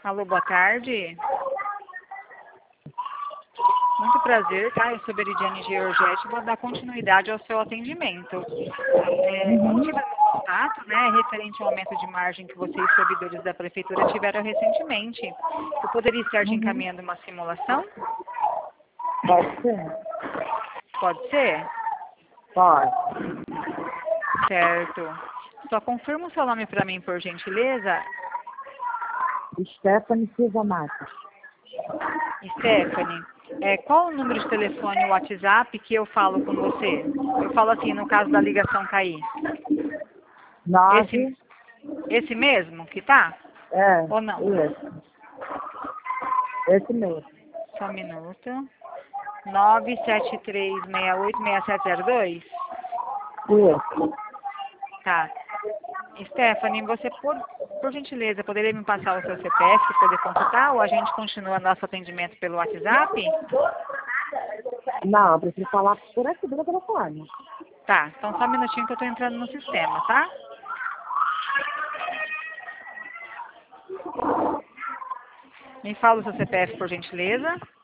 Alô, boa tarde. Muito prazer, tá? Eu sou Veridiane Georgette, vou dar continuidade ao seu atendimento. O motivo do contato, né, é referente ao aumento de margem que vocês, servidores da Prefeitura, tiveram recentemente. Eu poderia estar te encaminhando uma simulação? Pode ser? Pode ser? Pode. Certo. Só confirma o seu nome para mim, por gentileza. Stephanie Silva Matos. Stephanie, qual o número de telefone e WhatsApp que eu falo com você? Eu falo assim, no caso da ligação cair. 9. Esse mesmo que tá? É. Ou não? Isso. Esse mesmo. Só um minuto. 973686702? Isso. Tá. Stephanie, você, por gentileza, poderia me passar o seu CPF para poder consultar ou a gente continua nosso atendimento pelo WhatsApp? Não, eu preciso falar por aqui do telefone. Tá, então só um minutinho que eu tô entrando no sistema, tá? Me fala o seu CPF, por gentileza.